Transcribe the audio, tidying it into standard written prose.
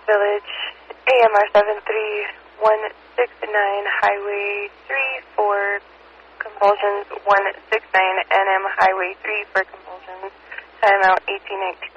Village, AMR 73169, Highway 3 for convulsions, 169, NM Highway 3 for convulsions, timeout 1819.